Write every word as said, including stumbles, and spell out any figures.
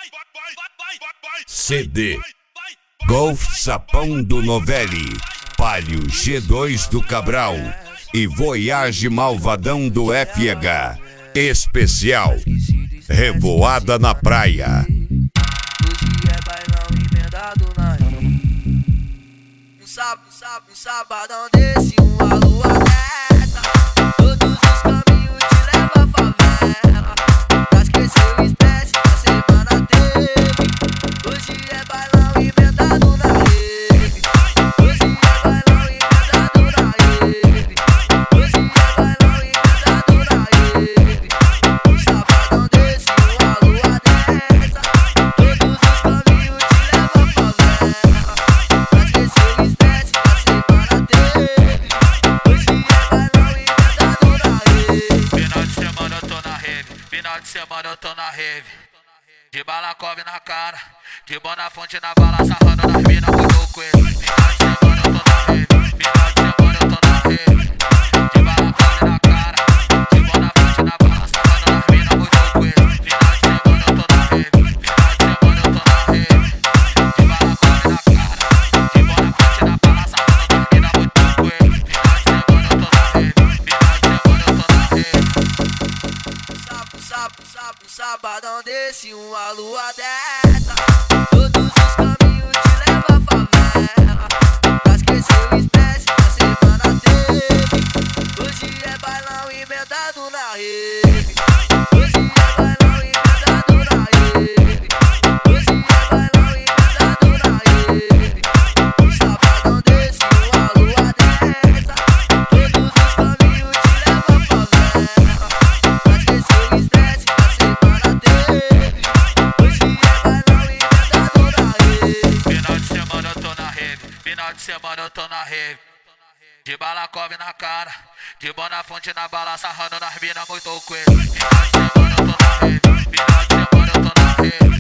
C D Golf Sapão do Novelli, Palio G dois do Cabral e Voyage Malvadão do F H. Especial Revoada na Praia. Hoje é bailão emendado na rede. Um sábado, um sábado, um sabadão desse, uma lua reta. Todos os caminhos te levam à favela. Mas cresceu espécie, a semana teve. Hoje é bailão emendado na rede. Hoje é bailão emendado na rede. Hoje é bailão emendado na rede. Um sabadão desse, uma lua dessa. Todos os caminhos te levam à favela. Mas cresceu espécie, a semana teve. Hoje é bailão emendado na rede. Final de semana eu tô na rave, final de semana eu tô na rave. De balacove na cara, de Bonafonte na bala, sarrando nas minas, muito coelho. Final de semana eu tô na rave, final de semana eu tô na rave. De balacove na cara, de Bonafonte na bala, sarrando nas minas, muito coelho. Final de semana eu tô na rave, final de semana eu tô na rave. De balacove na cara, de Bonafonte na bala, sarrando nas minas, muito coelho. Final de semana eu tô na rave, final de semana eu tô na rave. Sábado, sábado, sábado, sabadão desse, uma lua dessa. Todos os caminhos te levam à favela. Mas cresceu espécie, a semana teve. Hoje é bailão emendado na rede. Hoje é bailão emendado na rede. Hoje é bailão emendado na rede. Um sabadão desse, uma lua dessa. Todos os caminhos te levam à favela. Mas cresceu espécie, a semana teve. Hoje é bailão emendado na rede. Final de semana eu tô na rave, final de semana eu tô na rave. De balacove na cara, de Bonafonte na bala, sarrando nas minas, muito coelho. Final de semana eu tô na rave, final de semana eu tô na rave.